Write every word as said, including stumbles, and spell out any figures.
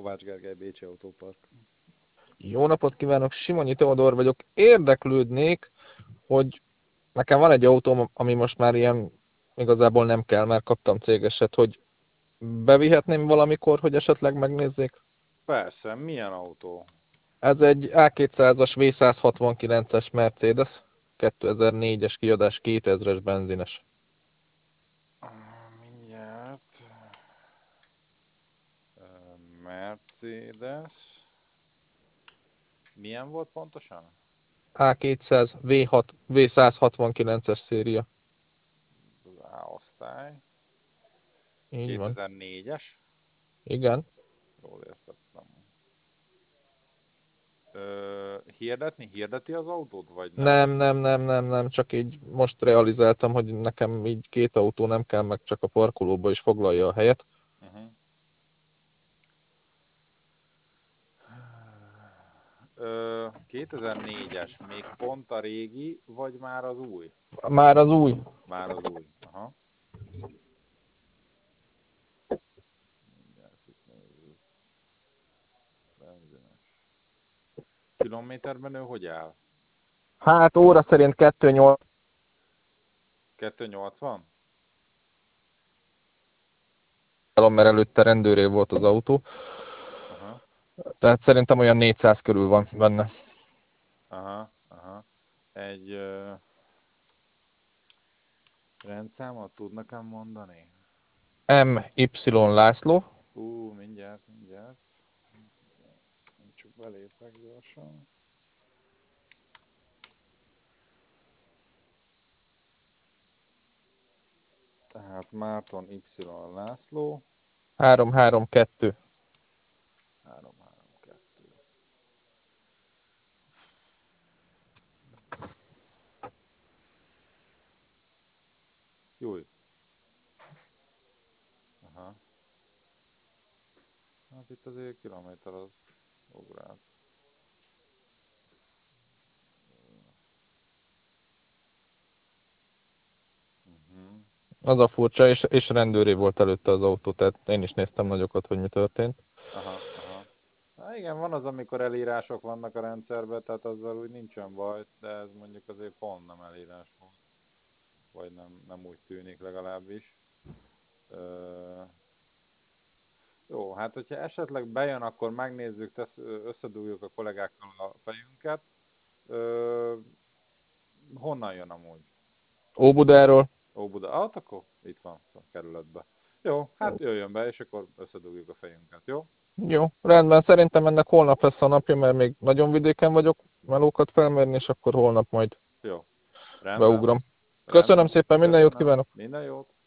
Kovács Gergely, Bécsi Autópark. Jó napot kívánok, Simonyi Teodor vagyok. Érdeklődnék, hogy nekem van egy autóm, ami most már ilyen igazából nem kell, mert kaptam cégeset, hogy bevihetném valamikor, hogy esetleg megnézzék. Persze, milyen autó? Ez egy á kétszázas vé százhatvankilences Mercedes, kétezer-négyes kiadás, kétezres benzines. Ah, Mindjárt. Ö, Mercedes. Milyen volt pontosan? á kétszáz vé hat, vé százhatvankilences széria. Az A-osztály. Így van. kétezer-négyes. Igen. Jól értettem. Ö, hirdetni? Hirdeti az autót, vagy nem? Nem, nem, nem, nem, nem, csak így most realizáltam, hogy nekem így két autó nem kell, meg csak a parkolóba is foglalja a helyet. Uh-huh. Ö, kétezer-négyes. Még pont a régi, vagy már az új? Már az új. Már az új. Aha. Mindjárt itt nézzük. Benzines. Kilométerben ő hogy áll? Hát óra szerint kettő nyolc, kétszáznyolcvan? mert előtte rendőré volt az autó, Aha, tehát szerintem olyan négyszáz körül van benne. aha, aha. Egy ö, rendszámot tud nekem mondani? em ipszilon László, Ú, mindjárt, mindjárt. Csak belépek gyorsan. Tehát Márton Y. László. három három kettő. három három kettő. Júj. Aha. Hát itt azért kilométer az ugrált. Uh-huh. Az a furcsa, és, és rendőré volt előtte az autó, tehát én is néztem nagyokat, hogy mi történt. Aha, aha. Há, igen, van az, amikor elírások vannak a rendszerben, tehát azzal úgy nincsen baj, de ez mondjuk azért pont nem elírás volt. Vagy nem, nem úgy tűnik legalábbis. Ö, jó, hát hogyha esetleg bejön, akkor megnézzük, tesz, összedugjuk a kollégákkal a fejünket. Ö, honnan jön amúgy? Óbudáról. Óbuda. Ah, akkor itt van a kerületben. Jó, hát jöjjön be, és akkor összedugjuk a fejünket, jó? Jó, rendben, szerintem ennek holnap lesz a napja, mert még nagyon vidéken vagyok melókat felmérni, és akkor holnap majd Jó, rendben, beugrom. Köszönöm rendben. szépen, minden jót Köszönöm, kívánok! minden jót.